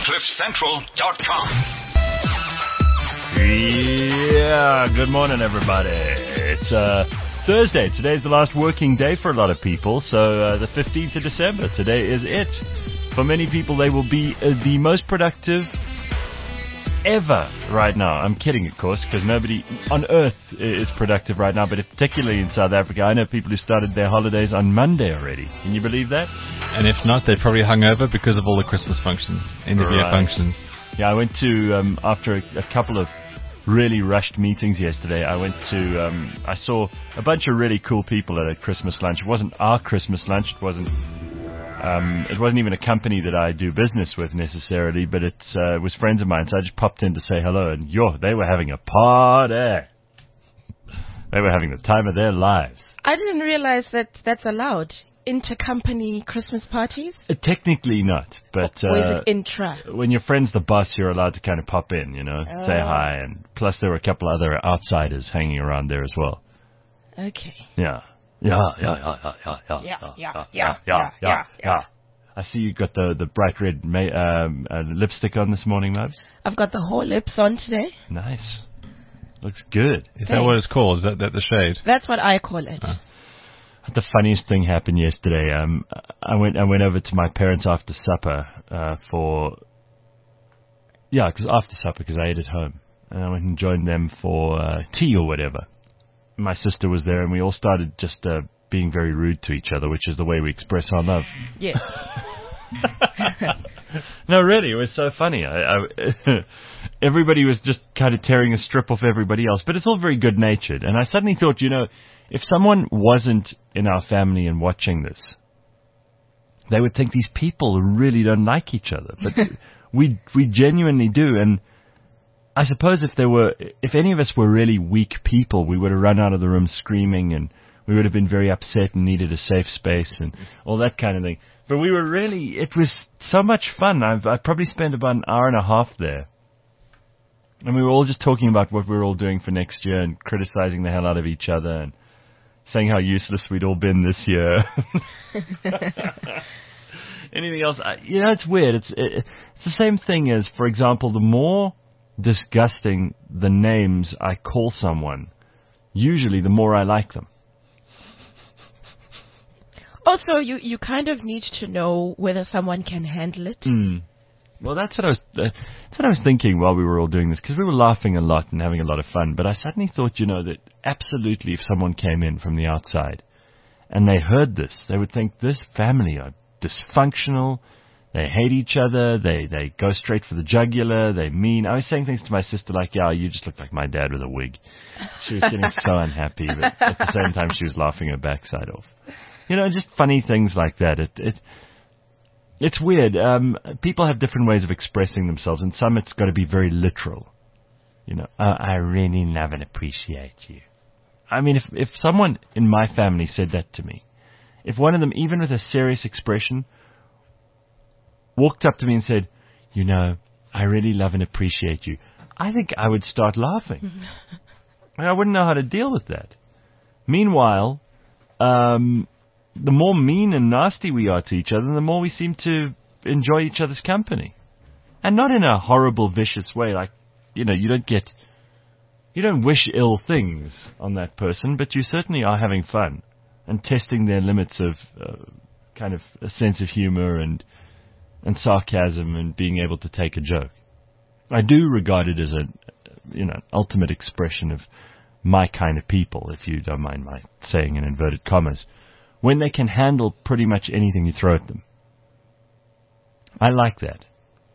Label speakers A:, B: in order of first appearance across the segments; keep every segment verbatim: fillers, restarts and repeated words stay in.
A: cliff central dot com.
B: Yeah, good morning, everybody. It's uh, Thursday. Today's the last working day for a lot of people, so uh, the fifteenth of December. Today is it. For many people, they will be uh, the most productive ever right now. I'm kidding, of course, because nobody on earth is productive right now, but particularly in South Africa. I know people who started their holidays on Monday already. Can you believe that?
C: And if not, they're probably hungover because of all the Christmas functions, end-of-year
B: Right.
C: functions.
B: Yeah, I went to, um, after a, a couple of really rushed meetings yesterday, I went to, um, I saw a bunch of really cool people at a Christmas lunch. It wasn't our Christmas lunch. It wasn't, um, it wasn't even a company that I do business with necessarily, but it, uh, it was friends of mine. So I just popped in to say hello, and yo, they were having a party. They were having the time of their lives.
D: I didn't realize that that's allowed. Intercompany Christmas parties?
B: Uh, technically not, but
D: Or is
B: uh,
D: it intra?
B: when your friend's the boss, you're allowed to kind of pop in, you know, say
D: Oh.
B: hi, and plus there were a couple other outsiders hanging around there as well.
D: Okay.
B: Yeah. Yeah, yeah, yeah, yeah, yeah,
D: Yeah, yeah, yeah, yeah, yeah, yeah.
B: I see you got the, the bright red ma- um, uh, lipstick on this morning, Mubs.
D: I've got the whole lips on today.
B: Nice. Looks good.
C: Is that what it's called? Is that, that the shade?
D: That's what I call it.
C: Oh.
B: The funniest thing happened yesterday. Um, I went I went over to my parents after supper uh, for yeah, it was after supper because I ate at home, and I went and joined them for uh, tea or whatever. My sister was there, and we all started just uh, being very rude to each other, which is the way we express our love.
D: Yes.
B: No, really, it was so funny. I, I, everybody was just kind of tearing a strip off everybody else, but it's all very good-natured. And I suddenly thought, you know, if someone wasn't in our family and watching this, they would think these people really don't like each other. But we we genuinely do. And I suppose if there were, if any of us were really weak people, we would have run out of the room screaming, and we would have been very upset and needed a safe space and all that kind of thing. But we were really, it was so much fun. I've I probably spent about an hour and a half there. And we were all just talking about what we were all doing for next year and criticizing the hell out of each other and saying how useless we'd all been this year. Anything else? I, you know, it's weird. It's it, it's the same thing as, for example, the more disgusting the names I call someone, usually the more I like them.
D: Also, you, you kind of need to know whether someone can handle it.
B: Mm. Well, that's what I was. Uh, that's what I was thinking while we were all doing this, because we were laughing a lot and having a lot of fun. But I suddenly thought, you know, that absolutely, if someone came in from the outside and they heard this, they would think this family are dysfunctional. They hate each other. They they go straight for the jugular. They mean. I was saying things to my sister like, "Yeah, you just look like my dad with a wig." She was getting so unhappy, but at the same time, she was laughing her backside off. You know, just funny things like that. It it. It's weird. Um, people have different ways of expressing themselves, and some it's got to be very literal. You know, uh, I really love and appreciate you. I mean, if if someone in my family said that to me, if one of them, even with a serious expression, walked up to me and said, you know, I really love and appreciate you, I think I would start laughing. I wouldn't know how to deal with that. Meanwhile, um... the more mean and nasty we are to each other, the more we seem to enjoy each other's company. And not in a horrible, vicious way, like, you know, you don't get, you don't wish ill things on that person, but you certainly are having fun and testing their limits of uh, kind of a sense of humor and, and sarcasm and being able to take a joke. I do regard it as a, you know, ultimate expression of my kind of people, if you don't mind my saying in inverted commas, when they can handle pretty much anything you throw at them. I like that.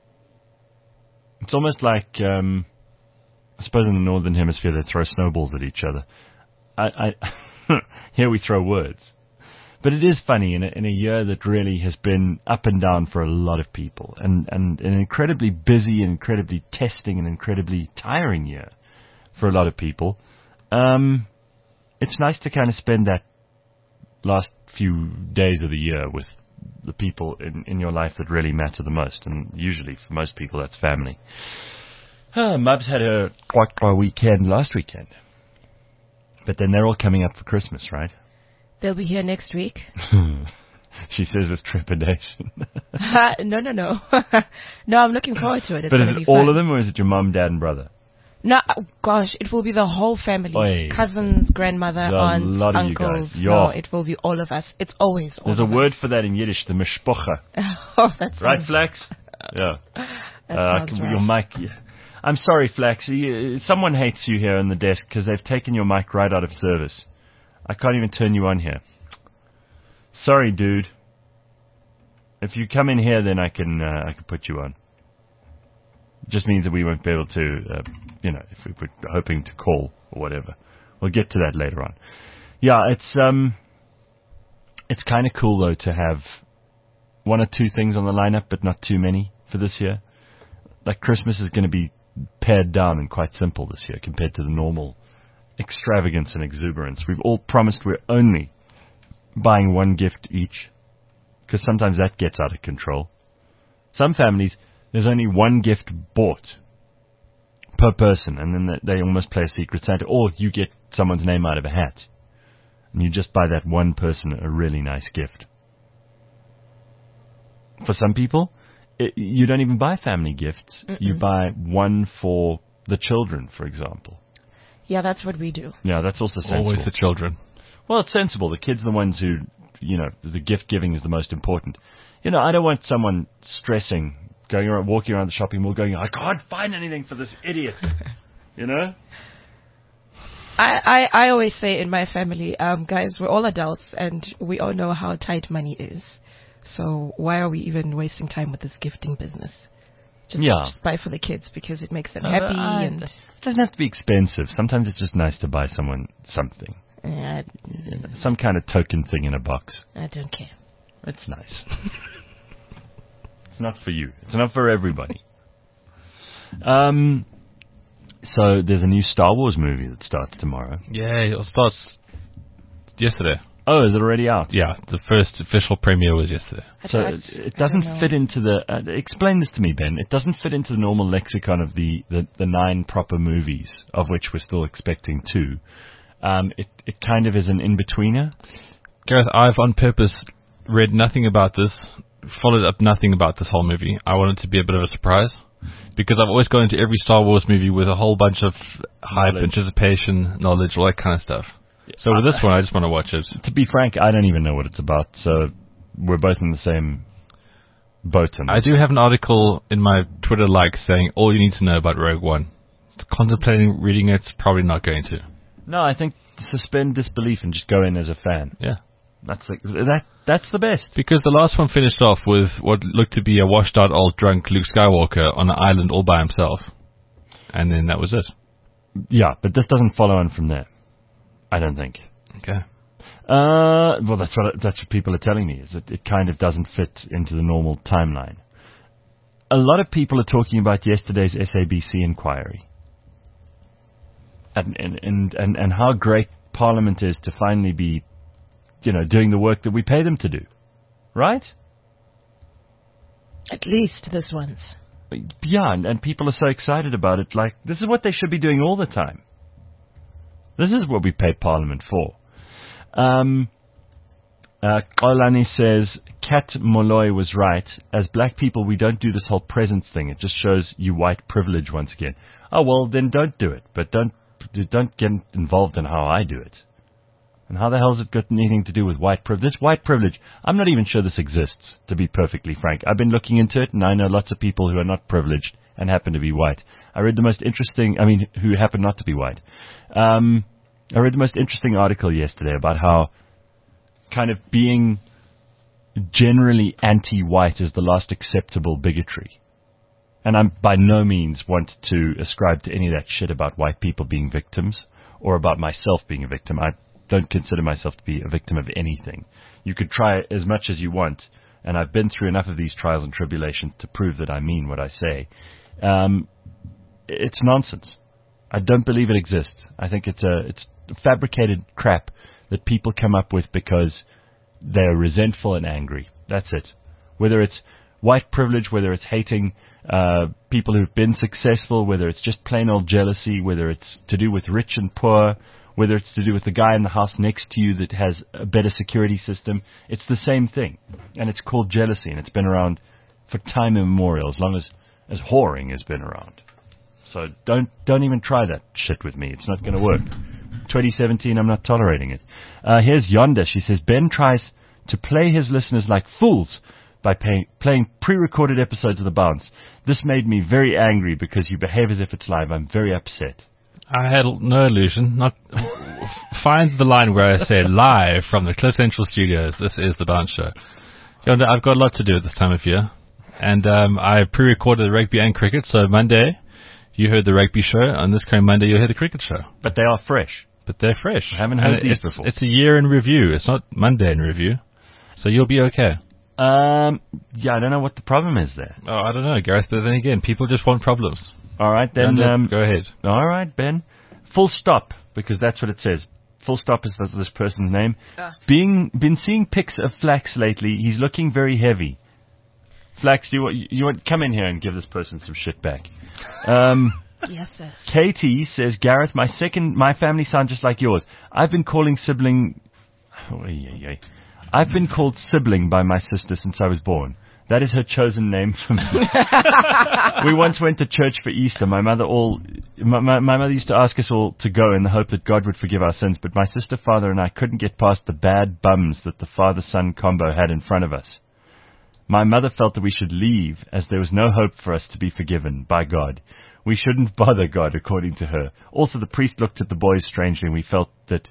B: It's almost like, um, I suppose in the Northern Hemisphere they throw snowballs at each other. I, I here we throw words. But it is funny in a, in a year that really has been up and down for a lot of people, and, and an incredibly busy, incredibly testing, and incredibly tiring year for a lot of people. Um, it's nice to kind of spend that last few days of the year with the people in, in your life that really matter the most, and usually for most people that's family. Uh, Mubs had a quite a weekend last weekend, but then they're all coming up for Christmas, right?
D: They'll be here next week.
B: She says with trepidation.
D: Uh, no, no, no. No, I'm looking forward to it. It's
B: But is
D: gonna
B: it
D: be
B: all
D: fun.
B: of them, or is it your mum, dad, and brother?
D: No, oh, gosh, it will be the whole family.
B: Oi.
D: Cousins, grandmother,
B: There's a
D: aunts,
B: lot of you
D: uncles.
B: guys.
D: No,
B: Yeah.
D: it will be all of us. It's always all
B: There's a
D: of
B: word
D: us.
B: for that in Yiddish, the mishpocha.
D: Oh, that's
B: Right, Flax? Yeah.
D: That
B: Uh,
D: sounds
B: your
D: rough.
B: mic. I'm sorry, Flax. You, someone hates you here on the desk because they've taken your mic right out of service. I can't even turn you on here. Sorry, dude. If you come in here, then I can uh, I can put you on. Just means that we won't be able to, uh, you know, if we were hoping to call or whatever. We'll get to that later on. Yeah, it's um, it's kind of cool though to have one or two things on the lineup, but not too many for this year. Like Christmas is going to be pared down and quite simple this year compared to the normal extravagance and exuberance. We've all promised we're only buying one gift each, because sometimes that gets out of control. Some families, there's only one gift bought per person, and then they almost play a Secret Santa, or you get someone's name out of a hat, and you just buy that one person a really nice gift. For some people, it, you don't even buy family gifts.
D: Mm-mm.
B: You buy one for the children, for example.
D: Yeah, that's what we do.
B: Yeah, that's also sensible.
C: Always the children.
B: Well, it's sensible. The kids are the ones who, you know, the gift giving is the most important. You know, I don't want someone stressing, going around, walking around the shopping mall going, I can't find anything for this idiot. You know?
D: I, I, I always say in my family, um, guys, we're all adults and we all know how tight money is. So why are we even wasting time with this gifting business? Just,
B: Yeah.
D: just buy for the kids because it makes them
B: No,
D: happy
B: I-
D: and
B: It doesn't have to be expensive. Sometimes it's just nice to buy someone something.
D: uh,
B: Some kind of token thing in a box.
D: I don't care.
B: It's nice. It's not for you. It's not for everybody. Um, so there's a new Star Wars movie that starts tomorrow.
C: Yeah, it starts yesterday.
B: Oh, is it already out?
C: Yeah, the first official premiere was yesterday.
D: I
B: So
D: don't-
B: it, it
D: I don't
B: doesn't
D: know.
B: fit into the. Uh, explain this to me, Ben. It doesn't fit into the normal lexicon of the, the, the nine proper movies, of which we're still expecting two. Um, it it kind of is an in-betweener.
C: Gareth, I've on purpose read nothing about this, followed up nothing about this whole movie. I want it to be a bit of a surprise, because I've always gone into every Star Wars movie with a whole bunch of hype,
B: Knowledge.
C: anticipation, knowledge, all that kind of stuff. So with this one, I just want to watch it.
B: To be frank, I don't even know what it's about, so we're both in the same boat. On
C: I
B: this.
C: do have an article in my Twitter like saying all you need to know about Rogue One. Contemplating reading it, probably not going to.
B: No, I think suspend disbelief and just go in as a fan.
C: Yeah.
B: That's the, that. That's the best.
C: Because the last one finished off with what looked to be a washed out old drunk Luke Skywalker on an island all by himself. And then that was it.
B: Yeah, but this doesn't follow on from there. I don't think.
C: Okay.
B: Uh, well, that's what that's what people are telling me. Is that it kind of doesn't fit into the normal timeline. A lot of people are talking about yesterday's S A B C inquiry, and and and and, and how great Parliament is to finally be, you know, doing the work that we pay them to do, right?
D: At least this one's.
B: Yeah, and, and people are so excited about it. Like, this is what they should be doing all the time. This is what we pay Parliament for. Um, uh, Olani says, Kat Molloy was right. As black people, we don't do this whole presents thing. It just shows you white privilege once again. Oh, well, then don't do it. But don't don't get involved in how I do it. And how the hell has it got anything to do with white privilege? This white privilege, I'm not even sure this exists, to be perfectly frank. I've been looking into it, and I know lots of people who are not privileged and happen to be white. I read the most interesting, I mean, who happen not to be white. Um, I read the most interesting article yesterday about how kind of being generally anti-white is the last acceptable bigotry. And I by no means want to ascribe to any of that shit about white people being victims or about myself being a victim. I don't consider myself to be a victim of anything. You could try as much as you want, and I've been through enough of these trials and tribulations to prove that I mean what I say. Um, it's nonsense. I don't believe it exists. I think it's a it's fabricated crap that people come up with because they're resentful and angry. That's it. Whether it's white privilege, whether it's hating uh, people who've been successful, whether it's just plain old jealousy, whether it's to do with rich and poor, whether it's to do with the guy in the house next to you that has a better security system. It's the same thing. And it's called jealousy, and it's been around for time immemorial, as long as, as whoring has been around. So don't don't even try that shit with me. It's not going to work. twenty seventeen, I'm not tolerating it. Uh, here's Yonda. She says, Ben tries to play his listeners like fools by pay, playing pre-recorded episodes of The Bounce. This made me very angry because you behave as if it's live. I'm very upset.
C: I had no illusion. Not find the line where I say live from the Cliff Central Studios. This is The Bounce Show. Yonda, I've got a lot to do at this time of year. And um, I pre-recorded the rugby and cricket, so Monday you heard the rugby show, and this coming Monday you'll hear the cricket show.
B: But they are fresh.
C: But they're fresh.
B: I haven't heard
C: and
B: these
C: it's,
B: before.
C: It's a year in review. It's not Monday in review. So you'll be okay.
B: Um, yeah, I don't know what the problem is there.
C: Oh, I don't know, Gareth, but then again, people just want problems.
B: All right, then.
C: Yonda,
B: Um,
C: go ahead.
B: All right, Ben. Full stop, because that's what it says. Full stop is this, this person's name.
D: Ah.
B: Being Been seeing pics of Flax lately. He's looking very heavy. Flax, do you want, you want come in here and give this person some shit back? Um,
D: Yes, yes.
B: Katie says, Gareth, my second, my family sound just like yours. I've been calling sibling. Oh, yeah, yeah. I've been called sibling by my sister since I was born. That is her chosen name for me. We once went to church for Easter. My mother all, my, my, my mother used to ask us all to go in the hope that God would forgive our sins, but my sister, father, and I couldn't get past the bad bums that the father-son combo had in front of us. My mother felt that we should leave, as there was no hope for us to be forgiven by God. We shouldn't bother God, according to her. Also, the priest looked at the boys strangely, and we felt that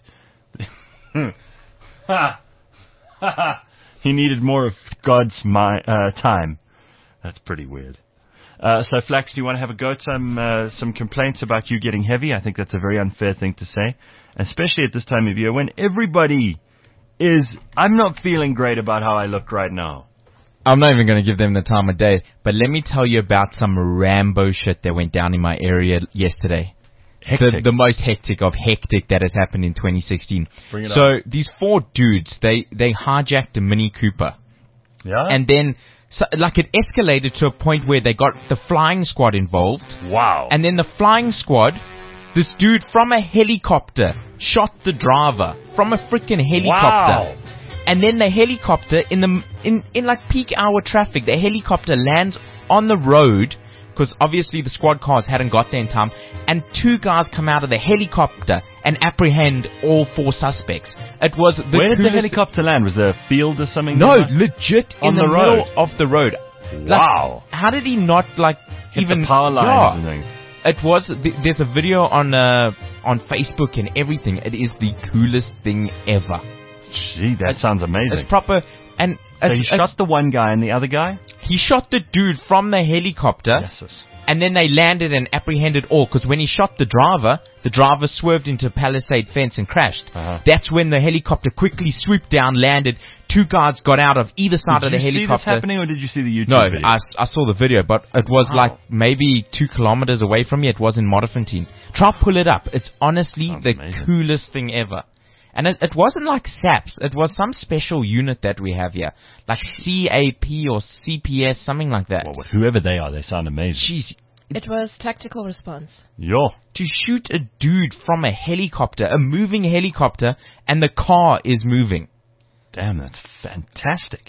B: he needed more of God's my, uh, time. That's pretty weird. Uh, so, Flax, do you want to have a go at some uh, some complaints about you getting heavy? I think that's a very unfair thing to say, especially at this time of year when everybody is... I'm not feeling great about how I look right now.
E: I'm not even going to give them the time of day, but let me tell you about some Rambo shit that went down in my area yesterday.
B: Hectic.
E: The, the most hectic of hectic that has happened in twenty sixteen.
B: Bring it
E: so
B: on.
E: these four dudes, they, they hijacked a Mini Cooper.
B: Yeah?
E: And then, so, like, it escalated to a point where they got the flying squad involved.
B: Wow.
E: And then the flying squad, this dude from a helicopter shot the driver from a freaking helicopter.
B: Wow.
E: And then the helicopter, in the in, in like peak hour traffic, the helicopter lands on the road, because obviously the squad cars hadn't got there in time, and two guys come out of the helicopter and apprehend all four suspects. It was the
B: Where did the
E: coolest-
B: helicopter land? Was there a field or something?
E: No,
B: nearby?
E: legit
B: On
E: in the,
B: the
E: middle
B: road.
E: of the road.
B: Wow.
E: Like, how did he not like
B: Hit
E: even
B: the power lines
E: Yeah.
B: and things.
E: It was. Th- there's a video on uh, on Facebook and everything. It is the coolest thing ever.
B: Gee, that
E: It's-
B: sounds amazing.
E: It's proper. And
B: So
E: it's,
B: he
E: it's-
B: shot the one guy and the other guy?
E: he shot the dude from the helicopter,
B: Yes, yes.
E: and then they landed and apprehended all. Because when he shot the driver, the driver swerved into a palisade fence and crashed.
B: Uh-huh.
E: That's when the helicopter quickly swooped down, landed. Two guards got out of either side
B: Did
E: of the
B: you see this
E: helicopter.
B: happening, or did you see the YouTube
E: No,
B: video?
E: I, s- I saw the video, but it was
B: Wow.
E: like maybe two kilometers away from me. It was in Modderfontein. Try pull it up. It's honestly
B: Sounds
E: the
B: amazing.
E: coolest thing ever. And it, it wasn't like SAPS. It was some special unit that we have here. Like C A P or C P S, something like that.
B: Well, whoever they are, they sound amazing.
E: Jeez.
D: It was tactical response.
B: Yo.
E: To shoot a dude from a helicopter, a moving helicopter, and the car is moving.
B: Damn, that's fantastic.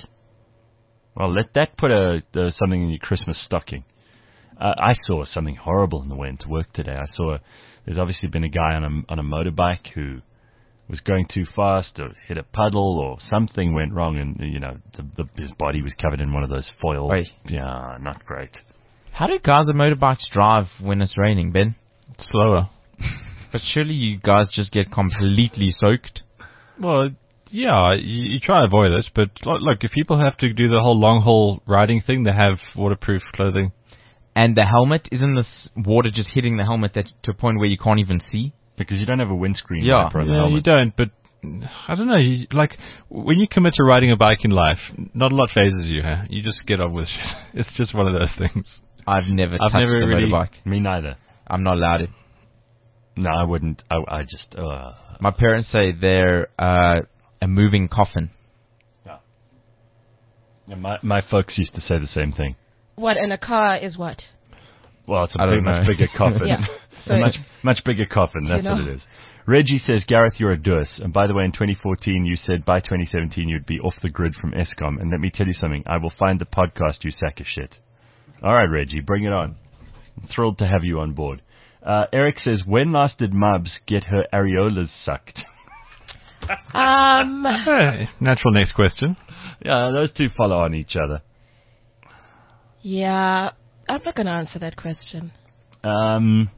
B: Well, let that put a, uh, something in your Christmas stocking. Uh, I saw something horrible on the way into work today. I saw, there's obviously been a guy on a, on a motorbike who was going too fast or hit a puddle or something went wrong, and, you know, the, the, his body was covered in one of those foil.
E: Oi.
B: Yeah, not great.
E: How do guys on motorbikes drive when it's raining, Ben?
C: Slower.
E: But surely you guys just get completely soaked.
C: Well, yeah, you, you try to avoid it, but lo- look, if people have to do the whole long haul riding thing, they have waterproof clothing.
E: And the helmet, isn't this water just hitting the helmet that, to a point where you can't even see?
B: Because you don't have a windscreen
E: Yeah.
B: wiper on the
C: Yeah,
B: helmet.
C: you don't, but I don't know, you, like, when you commit to riding a bike in life, not a lot phases you, huh? You just get on with shit. It's just one of those things.
E: I've never
C: I've
E: touched
C: never
E: a
C: really-
E: motorbike.
B: Me neither.
E: I'm not allowed it.
B: No, I wouldn't. I, I just, uh,
E: My parents say they're uh, a moving coffin.
B: yeah, my, my folks used to say the same thing.
D: What in a car is what?
B: Well, it's a
E: I
B: big,
E: don't
B: much
E: know.
B: bigger coffin.
D: Yeah. So
B: a much much bigger coffin. That's
D: You know.
B: what it is. Reggie says, Gareth, you're a dus. And by the way, in twenty fourteen, you said by twenty seventeen you'd be off the grid from ESCOM. And let me tell you something. I will find the podcast, you sack of shit. All right, Reggie, bring it on. I'm thrilled to have you on board. Uh, Eric says, when last did Mubs get her areolas sucked?
D: um,
C: Hey, natural next question.
B: Yeah, those two follow on each other.
D: yeah, I'm not going to answer that question.
B: Um,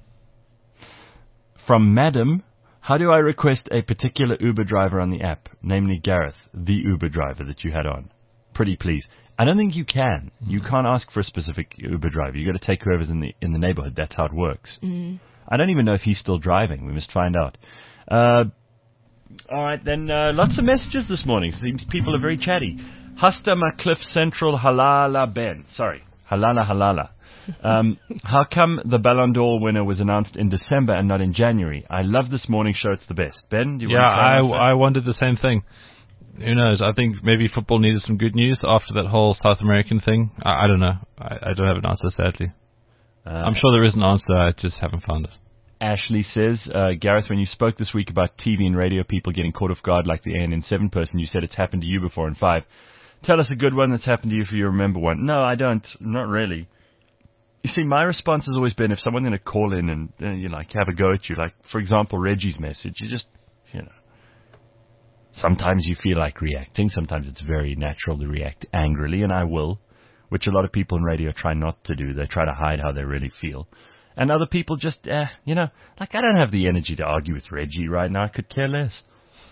B: from Madam, how do I request a particular Uber driver on the app, namely Gareth, the Uber driver that you had on? Pretty please. I don't think you can. You can't ask for a specific Uber driver. You got to take whoever's in the in the neighborhood. That's how it works.
D: Mm.
B: I don't even know if he's still driving. We must find out. Uh, all right, then. Uh, lots of messages this morning. Seems people are very chatty. Hasta Cliff Central Halala Ben. Sorry, Halala Halala. Um, how come the Ballon d'Or winner was announced in December and not in January? I love this morning show. It's the best. Ben, do you
C: Yeah,
B: want to try
C: I,
B: and answer that?
C: I wondered the same thing. Who knows? I think maybe football needed some good news after that whole South American thing. I, I don't know. I, I don't have an answer, sadly.
B: Uh,
C: I'm sure there is an answer. I just haven't found it.
B: Ashley says, uh, Gareth, when you spoke this week about T V and radio people getting caught off guard like the A N N seven person, you said it's happened to you before in five. Tell us a good one that's happened to you if you remember one. No, I don't. Not really. You see, my response has always been if someone's going to call in and, uh, you like, have a go at you, like, for example, Reggie's message, you just, you know, sometimes you feel like reacting. Sometimes it's very natural to react angrily, and I will, which a lot of people in radio try not to do. They try to hide how they really feel. And other people just, eh, you know, like I don't have the energy to argue with Reggie right now. I could care less.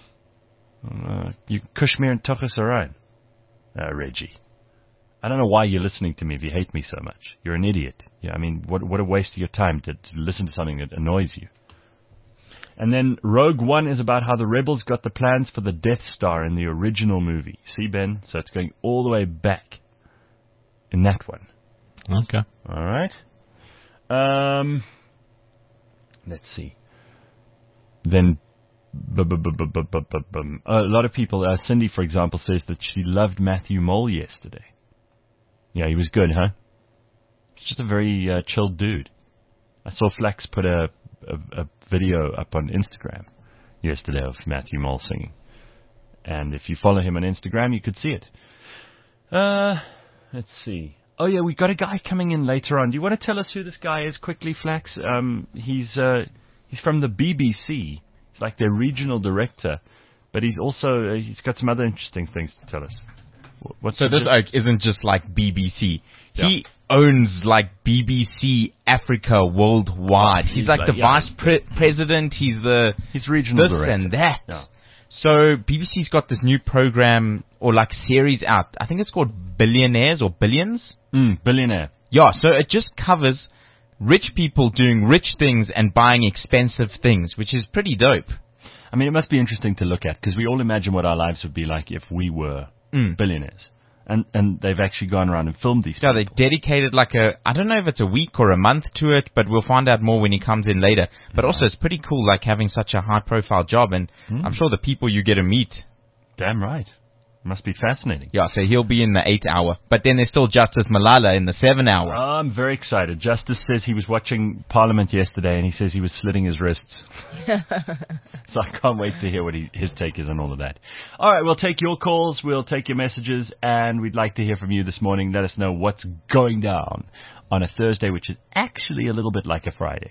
B: Uh, you Kashmir and Tuchus are right, uh, Reggie. I don't know why you're listening to me if you hate me so much. You're an idiot. Yeah, I mean, what what a waste of your time to, to listen to something that annoys you. And then Rogue One is about how the rebels got the plans for the Death Star in the original movie. See, Ben? So it's going all the way back in that one.
C: Okay.
B: All right. Um, let's see. Then, bu- bu- bu- bu- bu- bu- bu- bum. a lot of people, uh, Cindy, for example, says that she loved Matthew Mole yesterday. Yeah, he was good, huh? He's just a very uh, chilled dude. I saw Flax put a, a, a video up on Instagram yesterday of Matthew Mole singing. And if you follow him on Instagram, you could see it. Uh, let's see. Oh, yeah, we got a guy coming in later on. Do you want to tell us who this guy is quickly, Flax? Um, he's uh, he's from the B B C. He's like their regional director. But he's also, uh, he's got some other interesting things to tell us. What's
E: So
B: the
E: this
B: gist?
E: oak isn't just like B B C.
B: Yeah.
E: He owns like B B C Africa worldwide.
B: Oh, he's
E: he's like
B: like-
E: the
B: yeah.
E: vice pre- president. He's the
B: He's regional
E: this
B: director.
E: and that.
B: Yeah.
E: So B B C's got this new program or like series out. I think it's called Billionaires or Billions.
B: Mm, billionaire.
E: Yeah, so it just covers rich people doing rich things and buying expensive things, which is pretty dope.
B: I mean, it must be interesting to look at because we all imagine what our lives would be like if we were
E: Mm.
B: billionaires. And and they've actually gone around and filmed these
E: Yeah, they
B: people.
E: dedicated like a, I don't know if it's a week or a month to it, but we'll find out more when he comes in later. But also it's pretty cool like having such a high profile job, and
B: Mm.
E: I'm sure the people you get to meet.
B: Damn right. Must be fascinating.
E: Yeah, so he'll be in the eight hour, but then there's still Justice Malala in the seven hour.
B: Oh, I'm very excited. Justice says he was watching Parliament yesterday and he says he was slitting his wrists. So I can't wait to hear what he, his take is on all of that. All right, we'll take your calls, we'll take your messages, and we'd like to hear from you this morning. Let us know what's going down on a Thursday, which is actually a little bit like a Friday.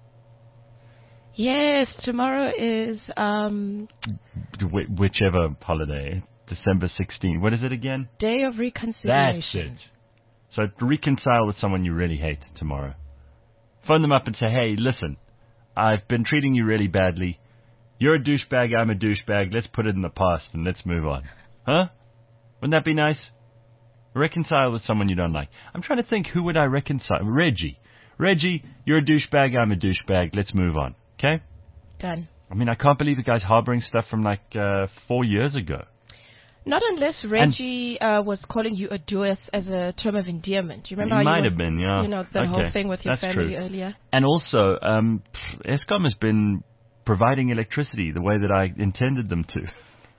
D: Yes, tomorrow is um,
B: Wh- whichever holiday. December sixteenth. What is it again?
D: Day of
B: That's
D: Reconciliation.
B: it. So reconcile with someone you really hate tomorrow. Phone them up and say, hey, listen, I've been treating you really badly. You're a douchebag, I'm a douchebag. Let's put it in the past and let's move on. Huh? Wouldn't that be nice? Reconcile with someone you don't like. I'm trying to think, who would I reconcile? Reggie. Reggie, you're a douchebag, I'm a douchebag. Let's move on. Okay?
D: Done.
B: I mean, I can't believe the guy's harboring stuff from like uh, four years ago.
D: Not unless Reggie uh, was calling you a Duas as a term of endearment. Do you remember
B: He
D: how
B: might
D: you were,
B: have been, yeah.
D: You know, the
B: Okay,
D: whole thing with your
B: that's
D: family
B: true.
D: earlier.
B: And also, um, pff, ESCOM has been providing electricity the way that I intended them to.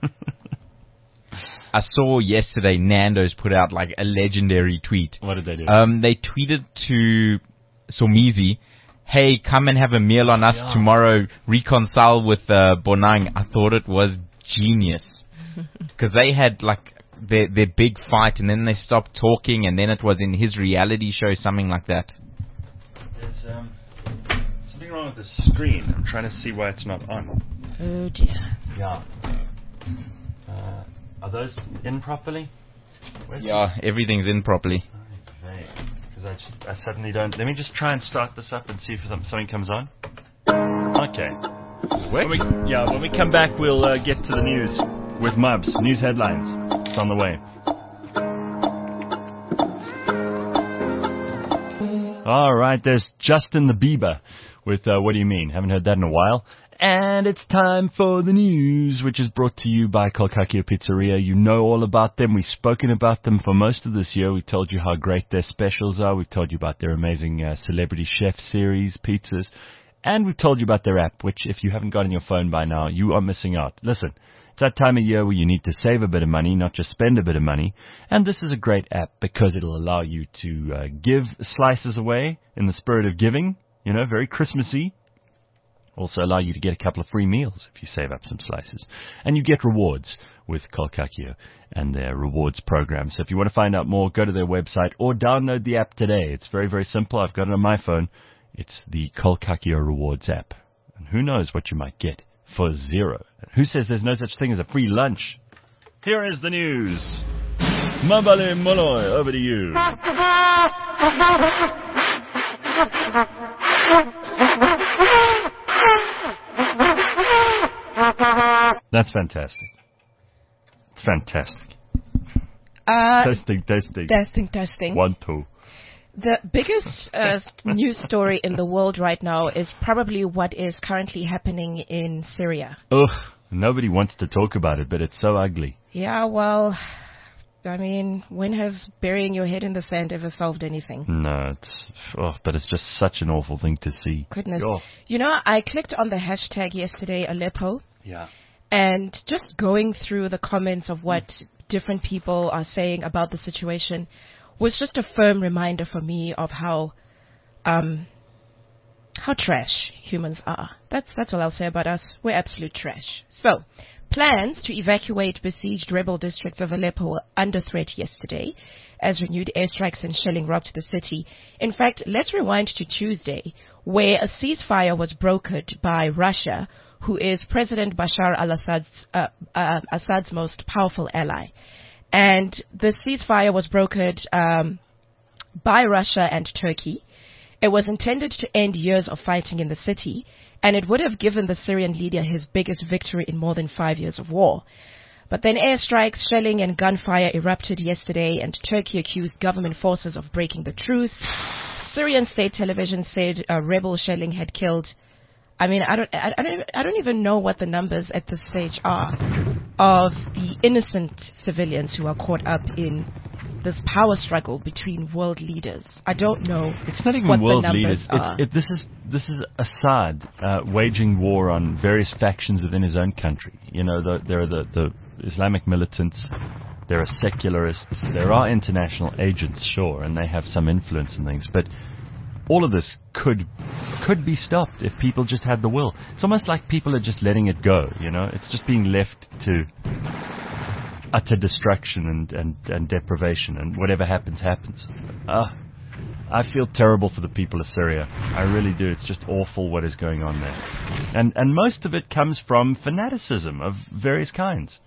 E: I saw yesterday Nando's put out like a legendary tweet.
B: What did they do?
E: Um, they tweeted to Somizi, hey, come and have a meal on us
B: Yeah.
E: tomorrow, reconcile with uh, Bonang, I thought it was genius. Because they had like their, their big fight and then they stopped talking and then it was in his reality show, something like that.
B: There's um, something wrong with the screen. I'm trying to see why it's not on.
D: Oh dear.
B: Yeah. Uh, are those in properly? Where's
E: Yeah, everything's in properly.
B: Because I, just, I suddenly don't. Let me just try and start this up and see if some- something comes on. Okay. When we, yeah, when we come back, we'll uh, get to the news with Mubs. News headlines. It's on the way. All right, there's Justin the Bieber with uh, What Do You Mean? Haven't heard that in a while. And it's time for the news, which is brought to you by Kolkakio Pizzeria. You know all about them. We've spoken about them for most of this year. We've told you how great their specials are. We've told you about their amazing uh, Celebrity Chef series pizzas. And we've told you about their app, which if you haven't got on your phone by now, you are missing out. Listen, it's that time of year where you need to save a bit of money, not just spend a bit of money. And this is a great app because it'll allow you to uh, give slices away in the spirit of giving, you know, very Christmassy. Also allow you to get a couple of free meals if you save up some slices. And you get rewards with Kolkakio and their rewards program. So if you want to find out more, go to their website or download the app today. It's very, very simple. I've got it on my phone. It's the Kolkakio Rewards app. And who knows what you might get for zero. Who says there's no such thing as a free lunch? Here is the news. Mabale Moloi, over to you. That's fantastic. It's fantastic.
D: Uh,
B: testing, testing.
D: testing, testing.
B: One, two.
D: The biggest uh, news story in the world right now is probably what is currently happening in Syria.
B: Ugh, nobody wants to talk about it, but it's so ugly.
D: Yeah, well, I mean, when has burying your head in the sand ever solved anything?
B: No, it's, oh, but it's just such an awful thing to see.
D: Goodness.
B: Oh.
D: You know, I clicked on the hashtag yesterday, Aleppo,
B: Yeah.
D: and just going through the comments of what different people are saying about the situation was just a firm reminder for me of how um, how trash humans are. That's that's all I'll say about us. We're absolute trash. So, plans to evacuate besieged rebel districts of Aleppo were under threat yesterday as renewed airstrikes and shelling rocked the city. In fact, let's rewind to Tuesday, where a ceasefire was brokered by Russia, who is President Bashar al-Assad's uh, uh, Assad's most powerful ally. And the ceasefire was brokered um, by Russia and Turkey. It was intended to end years of fighting in the city, and it would have given the Syrian leader his biggest victory in more than five years of war. But then airstrikes, shelling, and gunfire erupted yesterday, and Turkey accused government forces of breaking the truce. Syrian state television said uh, rebel shelling had killed. I mean, I don't, I, I don't, I don't even know what the numbers at this stage are of the innocent civilians who are caught up in this power struggle between world leaders. I don't know.
B: It's not even
D: what
B: world
D: the numbers
B: leaders.
D: Are.
B: It's, it, this is this is Assad uh, waging war on various factions within his own country. You know, the, there are the, the Islamic militants. There are secularists. There are international agents, sure, and they have some influence in things, but all of this could could be stopped if people just had the will. It's almost like people are just letting it go, you know? It's just being left to utter destruction and, and, and deprivation, and whatever happens, happens. Ah, I feel terrible for the people of Syria. I really do. It's just awful what is going on there. And, and most of it comes from fanaticism of various kinds.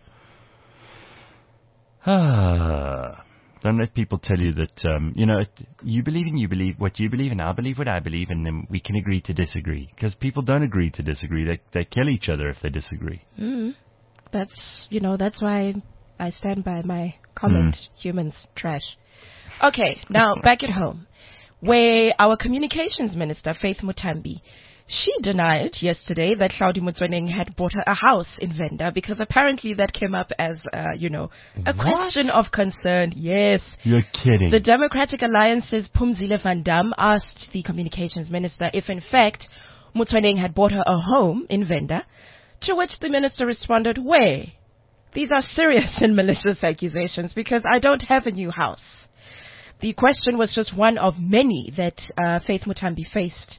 B: Ah... Don't let people tell you that, um, you know, it, you believe in you believe what you believe, and I believe what I believe, and then we can agree to disagree. Because people don't agree to disagree. They they kill each other if they disagree.
D: Mm. That's, you know, that's why I stand by my comment,
B: Mm.
D: humans, trash. Okay, now back at home, where our communications minister, Faith Mutambi, she denied yesterday that Hlaudi Motsoeneng had bought her a house in Venda because apparently that came up as, uh, you know, a
B: What?
D: question of concern. Yes.
B: You're kidding.
D: The Democratic Alliance's Phumzile van Dam asked the communications minister if, in fact, Motsoeneng had bought her a home in Venda, to which the minister responded, "Where? These are serious and malicious accusations because I don't have a new house." The question was just one of many that uh, Faith Mutambi faced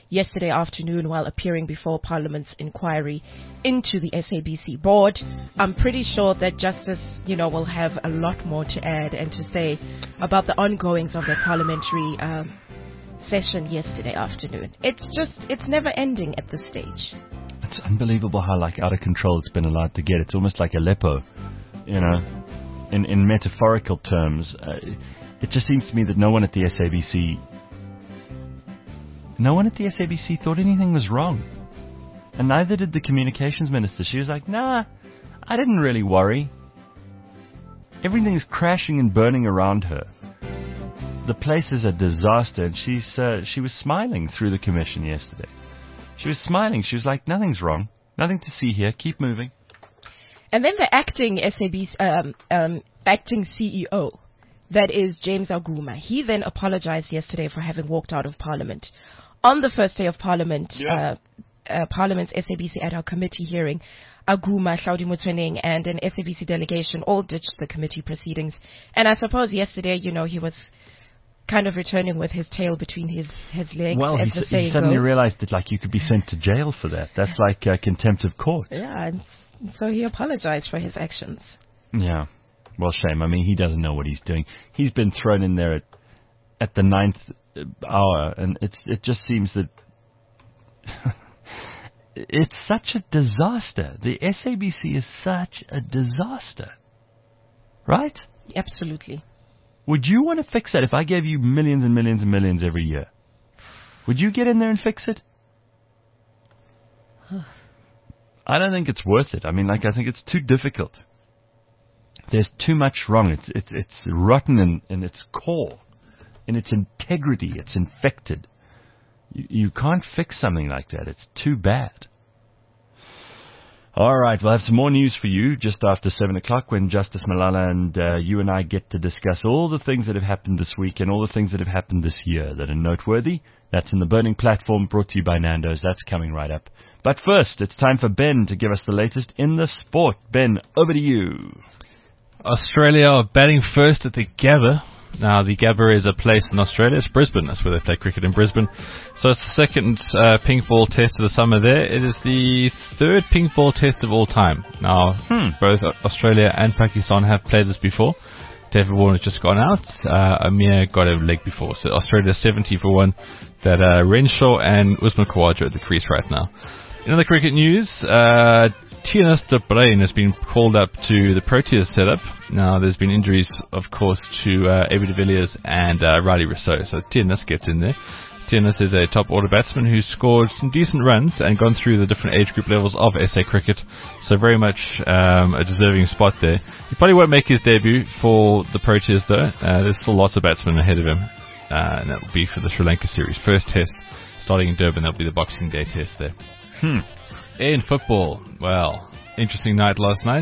D: yesterday afternoon while appearing before Parliament's inquiry into the S A B C board. I'm pretty sure that Justice, you know, will have a lot more to add and to say about the ongoings of the parliamentary um, session yesterday afternoon. It's just, it's never ending at this stage.
B: It's unbelievable how like out of control it's been allowed to get. It's almost like Aleppo, you know, in, in metaphorical terms. Uh, it just seems to me that no one at the S A B C No one at the S A B C thought anything was wrong. And neither did the communications minister. She was like, nah, I didn't really worry. Everything's crashing and burning around her. The place is a disaster. And she's uh, she was smiling through the commission yesterday. She was smiling. She was like, nothing's wrong. Nothing to see here. Keep moving.
D: And then the acting S A B C, um, um, acting C E O, that is James Aguma, he then apologized yesterday for having walked out of Parliament. On the first day of Parliament,
B: Yeah.
D: uh, uh, Parliament's S A B C ad hoc committee hearing, Aguma, Hlaudi Motsoeneng, and an S A B C delegation all ditched the committee proceedings. And I suppose yesterday, you know, he was kind of returning with his tail between his, his legs,
B: Well,
D: as
B: he,
D: the
B: s-
D: saying
B: he suddenly
D: goes.
B: realized that like you could be sent to jail for that. That's like uh, contempt of court.
D: Yeah, and so he apologized for his actions.
B: Yeah. Well, shame. I mean, he doesn't know what he's doing. He's been thrown in there at, at the ninth uh, hour, and it's it just seems that it's such a disaster. The S A B C is such a disaster. Right?
D: Absolutely.
B: Would you want to fix that if I gave you millions and millions and millions every year? Would you get in there and fix it? I don't think it's worth it. I mean, like, I think it's too difficult. There's too much wrong. It's it's, it's rotten in, in its core, in its integrity. It's infected. You, you can't fix something like that. It's too bad. All right, we'll have some more news for you just after seven o'clock when Justice Malala and uh, you and I get to discuss all the things that have happened this week and all the things that have happened this year that are noteworthy. That's in the Burning Platform, brought to you by Nando's. That's coming right up. But first, it's time for Ben to give us the latest in the sport. Ben, over to you.
C: Australia are batting first at the Gabba. Now, the Gabba is a place in Australia. It's Brisbane. That's where they play cricket, in Brisbane. So it's the second uh, pink ball test of the summer there. It is the third pink ball test of all time. Now,
B: Hmm.
C: both Australia and Pakistan have played this before. David Warner's just gone out. Uh, Amir got a leg before. So Australia seventy for one. That uh, Renshaw and Usman Khawaja at the crease right now. In other cricket news, uh, Tianis de Bruin has been called up to the Proteas setup. Now, there's been injuries, of course, to uh, A B de Villiers and uh, Riley Rousseau. So Tianis gets in there. Tianis is a top order batsman who's scored some decent runs and gone through the different age group levels of S A cricket. So very much um, a deserving spot there. He probably won't make his debut for the Proteas, though. Uh, there's still lots of batsmen ahead of him. Uh, and that will be for the Sri Lanka series. First test starting in Durban. That'll be the Boxing Day test there.
B: Hmm.
C: In football, well, interesting night last night.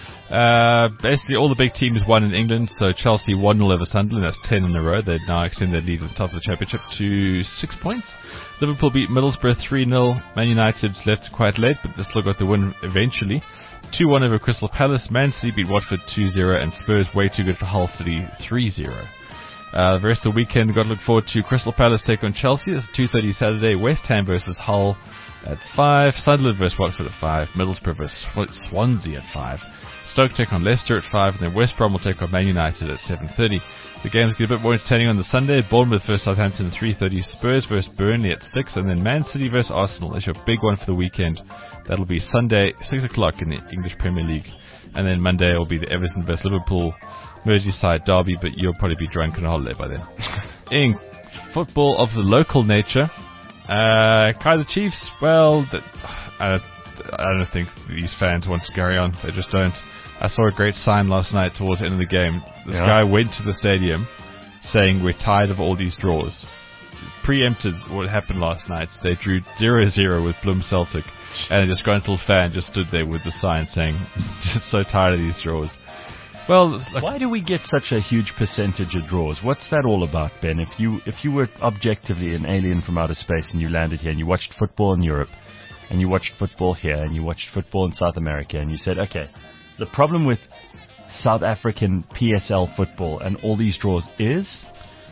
C: Uh, basically, all the big teams won in England. So Chelsea one nil over Sunderland. That's ten in a row. They now extend their lead at the top of the championship to six points. Liverpool beat Middlesbrough three nil. Man United left quite late, but they still got the win eventually. two one over Crystal Palace. Man City beat Watford two zero. And Spurs way too good for Hull City three zero. Uh, the rest of the weekend, we've got to look forward to Crystal Palace take on Chelsea. It's two thirty Saturday. West Ham versus Hull at five. Sunderland versus Watford at five. Middlesbrough versus Sw- Swansea at five. Stoke take on Leicester at five. And then West Brom will take on Man United at seven thirty. The games get a bit more entertaining on the Sunday. Bournemouth versus Southampton at three thirty. Spurs versus Burnley at six. And then Man City versus Arsenal is your big one for the weekend. That'll be Sunday, six o'clock in the English Premier League. And then Monday will be the Everton versus Liverpool Merseyside derby, but you'll probably be drunk on holiday by then. In football of the local nature, uh, Kaiser Chiefs, well, th- I, I don't think these fans want to carry on. They just don't. I saw a great sign last night towards the end of the game. This
B: Yeah.
C: guy went to the stadium saying, "We're tired of all these draws." Preempted what happened last night. They drew zero zero with Bloom Celtic, and a disgruntled fan just stood there with the sign saying, "Just so tired of these draws." Well, like,
B: Why do we get such a huge percentage of draws? What's that all about, Ben? If you if you were objectively an alien from outer space and you landed here and you watched football in Europe and you watched football here and you watched football in South America and you said, okay, the problem with South African P S L football and all these draws is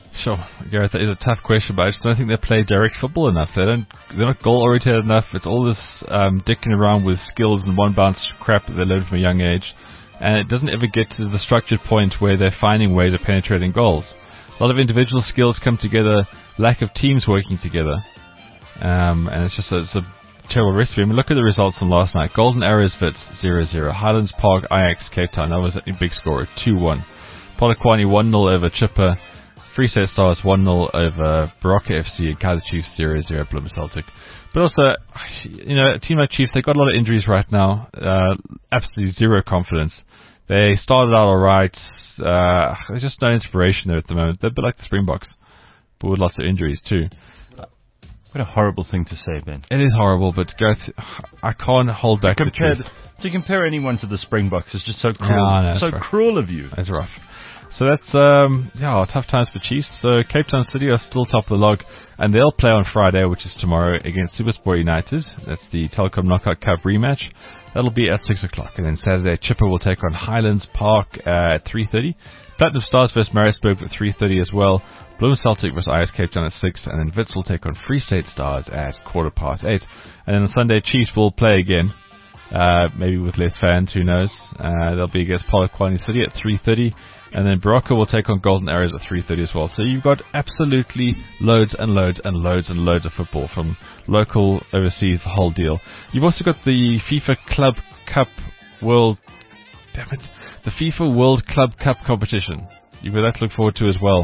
C: Sure, Gareth, that is a tough question, but I just don't think they play direct football enough. They don't, they're not goal oriented enough. It's all this um, dicking around with skills and one bounce crap that they learn from a young age, and it doesn't ever get to the structured point where they're finding ways of penetrating goals. A lot of individual skills come together, lack of teams working together, um, and it's just a, it's a terrible recipe. I mean, look at the results from last night. Golden Arrows Wits zero zero, Highlands Park Ajax Cape Town, that was a big score, two one. Polokwane one nil over Chipper. Free State Stars one nil over Baraka F C, and Kaizer Chiefs zero zero Bloem Celtic. But also, you know, a team like Chiefs, they've got a lot of injuries right now. Uh, absolutely zero confidence. They started out alright. Uh, there's just no inspiration there at the moment. They're a bit like the Springboks, but with lots of injuries too.
B: What a horrible thing to say, Ben.
C: It is horrible, but Gareth, I can't hold back
B: to
C: the
B: compare
C: truth.
B: The, to compare anyone to the Springboks is just so cruel.
C: Yeah, no,
B: so
C: rough.
B: cruel of you.
C: That's rough. So that's, um, yeah, tough times for Chiefs. So Cape Town City are still top of the log, and they'll play on Friday, which is tomorrow, against Supersport United. That's the Telkom Knockout Cup rematch. That'll be at six o'clock. And then Saturday, Chipper will take on Highlands Park uh, at three thirty. Platinum Stars versus Maritzburg at three thirty as well. Bloem Celtic versus I S Cape Town at six. And then Wits will take on Free State Stars at quarter past eight. And then on Sunday, Chiefs will play again. Uh, maybe with less fans, who knows. Uh, they'll be against Polokwane City at three thirty. And then Baraka will take on Golden Arrows at three thirty as well. So you've got absolutely loads and loads and loads and loads of football, from local, overseas, the whole deal. You've also got the FIFA Club Cup World, damn it, the FIFA World Club Cup competition. You've got that to look forward to as well.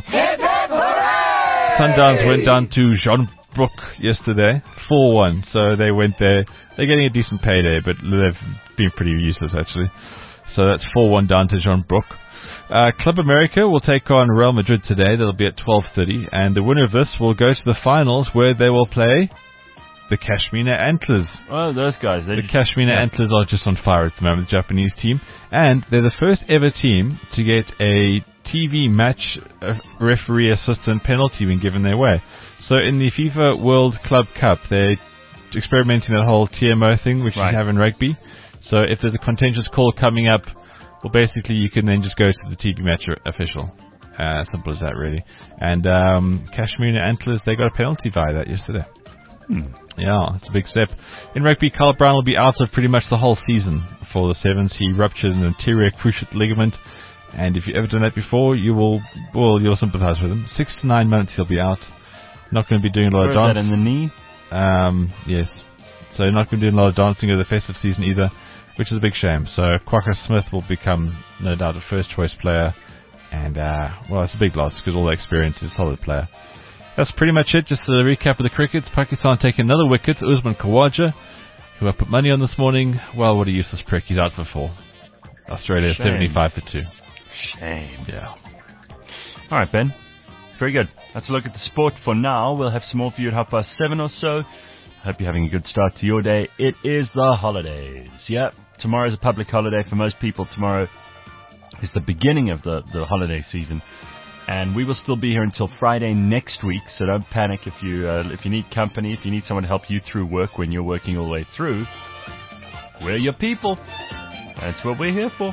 C: Sundowns went down to Jean Brook yesterday, four one. So they went there. They're getting a decent payday, but they've been pretty useless actually. So that's four one down to Jean Brook. Uh, Club America will take on Real Madrid today. That'll be at twelve thirty. And the winner of this will go to the finals, where they will play the Kashmir Antlers.
B: Oh, those guys.
C: The Kashmir yeah. Antlers are just on fire at the moment, the Japanese team. And they're the first ever team to get a T V match uh, referee assistant penalty being given their way. So in the FIFA World Club Cup, they're experimenting that whole T M O thing, which right. you have in rugby. So if there's a contentious call coming up, well, basically, you can then just go to the T V match official. Uh, simple as that, really. And um, Kashmir Antlers, they got a penalty via that yesterday.
B: Hmm.
C: Yeah, it's a big step. In rugby, Carl Brown will be out of pretty much the whole season for the Sevens. He ruptured an anterior cruciate ligament, and if you've ever done that before, you will, well, you'll sympathise with him. Six to nine months he'll be out. Not going to be doing a lot
B: Where
C: of dancing.
B: Is that in the knee?
C: Um, yes. So not going to be doing a lot of dancing over the festive season either, which is a big shame. So Quacker Smith will become, no doubt, a first-choice player. And, uh, well, it's a big loss because all the experience is a solid player. That's pretty much it. Just a recap of the crickets. Pakistan taking another wicket. Usman Khawaja, who I put money on this morning. Well, what a useless prick. He's out for four. Australia,
B: Shame.
C: seventy-five for two.
B: Shame.
C: Yeah.
B: All right, Ben. Very good. Let's look at the sport for now. We'll have some more for you at half past seven or so. Hope you're having a good start to your day. It is the holidays. Yeah, tomorrow is a public holiday for most people. Tomorrow is the beginning of the, the holiday season. And we will still be here until Friday next week, so don't panic if you uh, if you need company, if you need someone to help you through work when you're working all the way through. We're your people. That's what we're here for.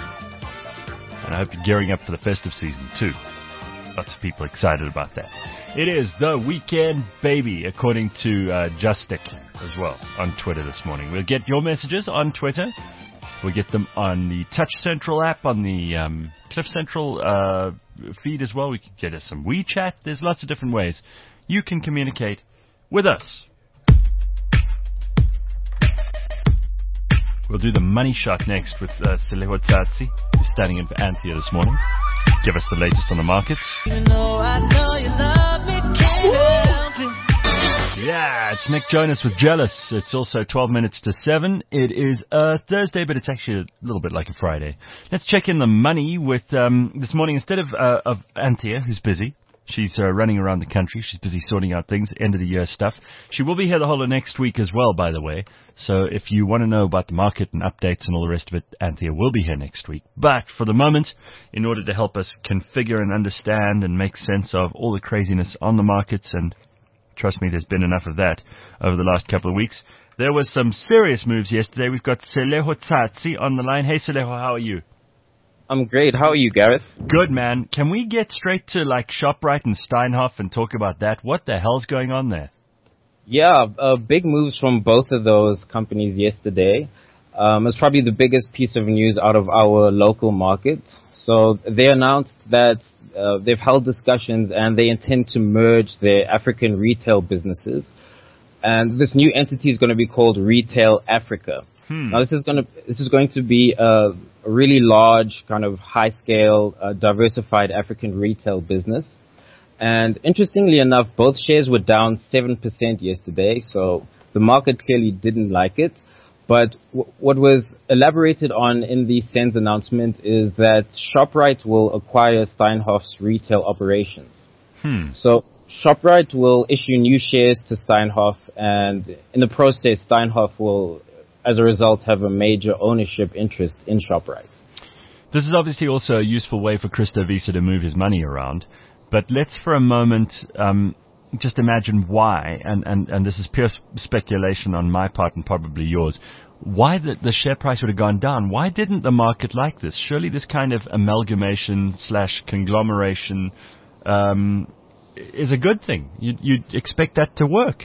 B: And I hope you're gearing up for the festive season too. Lots of people excited about that. It is the weekend, baby, according to uh, Justic as well on Twitter this morning. We'll get your messages on Twitter. We'll get them on the Touch Central app, on the um, Cliff Central uh, feed as well. We can get us some WeChat. There's lots of different ways you can communicate with us. We'll do the money shot next with uh, Seleho Tsatsi, who's standing in for Anthea this morning. Give us the latest on the markets.
F: Even though I know you love me, can't help it.
B: Yeah, it's Nick Jonas with Jealous. It's also twelve minutes to seven. It is a Thursday, but it's actually a little bit like a Friday. Let's check in the money with, um, this morning, instead of, uh, of Anthea, who's busy. She's uh, running around the country. She's busy sorting out things, end of the year stuff. She will be here the whole of next week as well, by the way. So if you want to know about the market and updates and all the rest of it, Anthea will be here next week. But for the moment, in order to help us configure and understand and make sense of all the craziness on the markets, and trust me, there's been enough of that over the last couple of weeks, there was some serious moves yesterday. We've got Seleho Tsatsi on the line. Hey, Seleho, how are you?
G: I'm great. How are you, Gareth?
B: Good, man. Can we get straight to like ShopRite and Steinhoff and talk about that? What the hell's going on there?
G: Yeah, uh, big moves from both of those companies yesterday. Um, it's probably the biggest piece of news out of our local market. So they announced that uh, they've held discussions and they intend to merge their African retail businesses. And this new entity is going to be called Retail Africa.
B: Hmm.
G: Now, this is going to this is going to be a, a really large, kind of high-scale, uh, diversified African retail business. And interestingly enough, both shares were down seven percent yesterday, so the market clearly didn't like it. But w- what was elaborated on in the SENS announcement is that ShopRite will acquire Steinhoff's retail operations.
B: Hmm.
G: So ShopRite will issue new shares to Steinhoff, and in the process, Steinhoff will, as a result, have a major ownership interest in ShopRite.
B: This is obviously also a useful way for Christo Wiese to move his money around. But let's for a moment um, just imagine why, and, and, and this is pure speculation on my part and probably yours, why the, the share price would have gone down. Why didn't the market like this? Surely this kind of amalgamation slash conglomeration um, is a good thing. You'd, you'd expect that to work.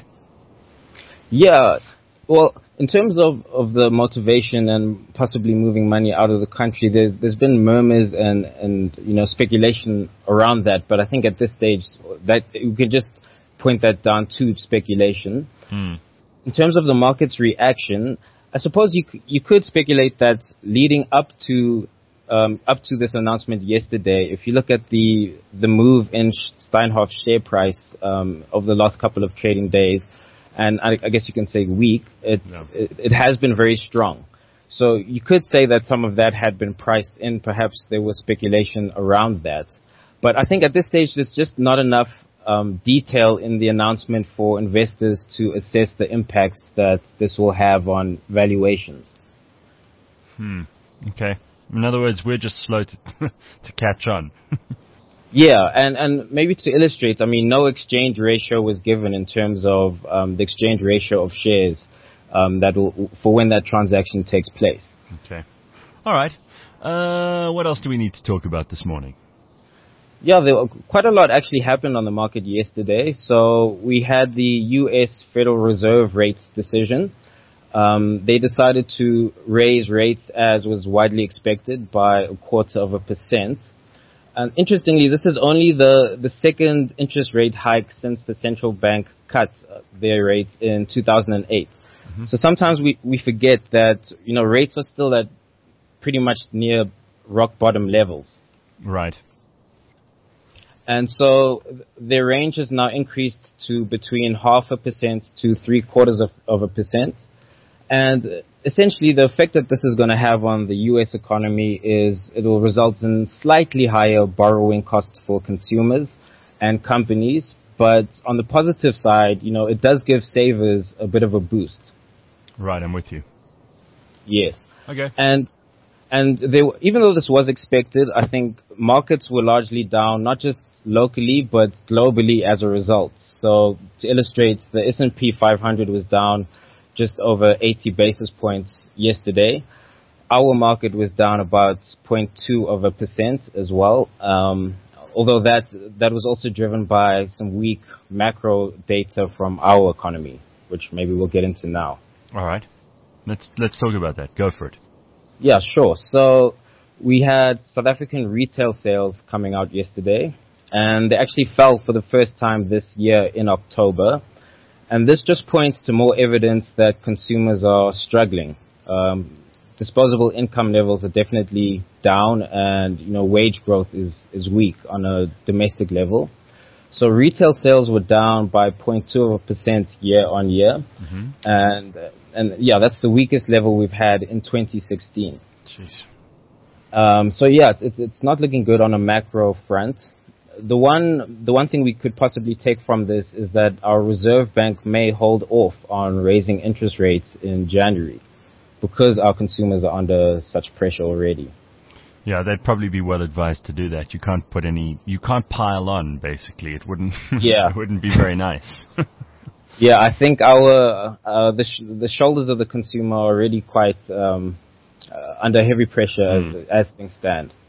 G: Yeah, well, in terms of, of the motivation and possibly moving money out of the country, there's there's been murmurs and, and you know speculation around that. But I think at this stage that you could just point that down to speculation.
B: Hmm.
G: In terms of the market's reaction, I suppose you c- you could speculate that leading up to um, up to this announcement yesterday, if you look at the the move in Steinhoff's share price um, over the last couple of trading days. And I, I guess you can say weak, it's,
B: Yeah.
G: it, it has been very strong. So you could say that some of that had been priced in. Perhaps there was speculation around that. But I think at this stage, there's just not enough um, detail in the announcement for investors to assess the impacts that this will have on valuations.
B: Hmm. Okay. In other words, we're just slow to, to catch on.
G: Yeah, and, and maybe to illustrate, I mean, no exchange ratio was given in terms of um, the exchange ratio of shares um, that will, for when that transaction takes place.
B: Okay. All right. Uh, what else do we need to talk about this morning?
G: Yeah, there were, quite a lot actually happened on the market yesterday. So we had the U S Federal Reserve rates decision. Um, they decided to raise rates as was widely expected by a quarter of a percent. And interestingly, this is only the, the second interest rate hike since the central bank cut uh, their rates in two thousand eight. Mm-hmm. So sometimes we, we forget that, you know, rates are still at pretty much near rock bottom levels.
B: Right.
G: And so their range has now increased to between half a percent to three quarters of, of a percent. And essentially the effect that this is going to have on the U S economy is it will result in slightly higher borrowing costs for consumers and companies. But on the positive side, you know, it does give savers a bit of a boost.
B: Right, I'm with you.
G: Yes.
B: Okay.
G: And and they, were- even though this was expected, I think markets were largely down, not just locally, but globally as a result. So to illustrate, the S and P five hundred was down just over eighty basis points yesterday. Our market was down about zero point two of a percent as well. Um, although that that was also driven by some weak macro data from our economy, which maybe we'll get into now.
B: All right. Let's let's talk about that. Go for it.
G: Yeah, sure. So we had South African retail sales coming out yesterday, and they actually fell for the first time this year in October. And this just points to more evidence that consumers are struggling. Um, disposable income levels are definitely down, and you know wage growth is, is weak on a domestic level. So retail sales were down by zero point two of a percent year on year,
B: Mm-hmm.
G: and and yeah, that's the weakest level we've had in twenty sixteen.
B: Jeez.
G: Um, so yeah, it's it's not looking good on a macro front. The one the one thing we could possibly take from this is that our Reserve Bank may hold off on raising interest rates in January because our consumers are under such pressure already.
B: Yeah, they'd probably be well advised to do that. You can't put any, you can't pile on. Basically, it wouldn't.
G: Yeah.
B: It wouldn't be very nice.
G: Yeah, I think our uh, the sh- the shoulders of the consumer are already quite um, uh, under heavy pressure
B: Mm.
G: as, as things stand.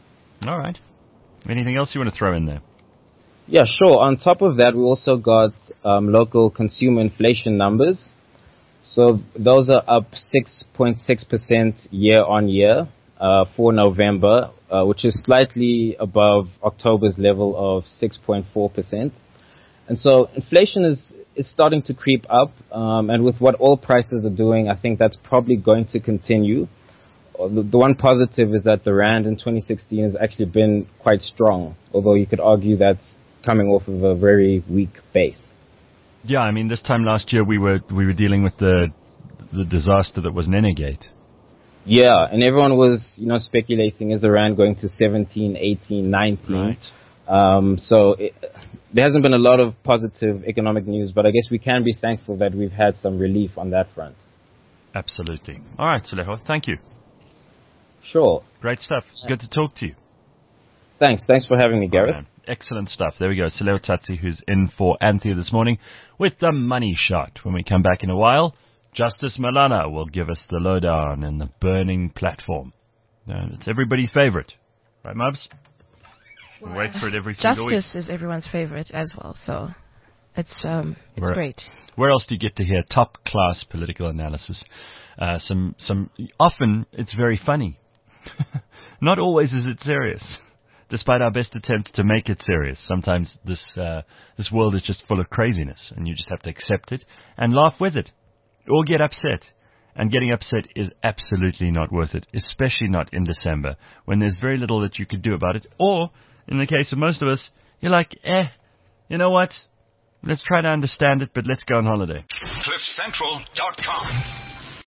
B: All right. Anything else you want to throw in there?
G: Yeah, sure. On top of that, we also got um, local consumer inflation numbers. So those are up six point six percent year on year uh, for November, uh, which is slightly above October's level of six point four percent. And so inflation is, is starting to creep up, um, and with what oil prices are doing, I think that's probably going to continue. The, the one positive is that the rand in twenty sixteen has actually been quite strong, although you could argue that's coming off of a very weak base.
B: Yeah, I mean, this time last year we were we were dealing with the the disaster that was Nenegate.
G: Yeah, and everyone was, you know, speculating, is the rand going to seventeen, eighteen, nineteen?
B: Right.
G: Um, so it, there hasn't been a lot of positive economic news, but I guess we can be thankful that we've had some relief on that front.
B: Absolutely. All right, Seleho, thank you.
G: Sure.
B: Great stuff. Good to talk to you.
G: Thanks. Thanks for having me, Gareth.
B: Right, excellent stuff. There we go. Seleho Tsatsi, who's in for Anthea this morning with the money shot. When we come back in a while, Justice Malana will give us the lowdown and the burning platform. Uh, it's everybody's favorite. Right, Mubs? We'll wait for it every single week.
D: Justice is everyone's favorite as well, so it's um it's
B: Where-
D: great.
B: Where else do you get to hear top-class political analysis? Uh, some, some. Often it's very funny. Not always is it serious, despite our best attempts to make it serious. Sometimes this uh, this world is just full of craziness, and you just have to accept it and laugh with it, or get upset. And getting upset is absolutely not worth it, especially not in December, when there's very little that you could do about it. Or, in the case of most of us, you're like, eh, you know what? Let's try to understand it, but let's go on holiday.
A: cliff central dot com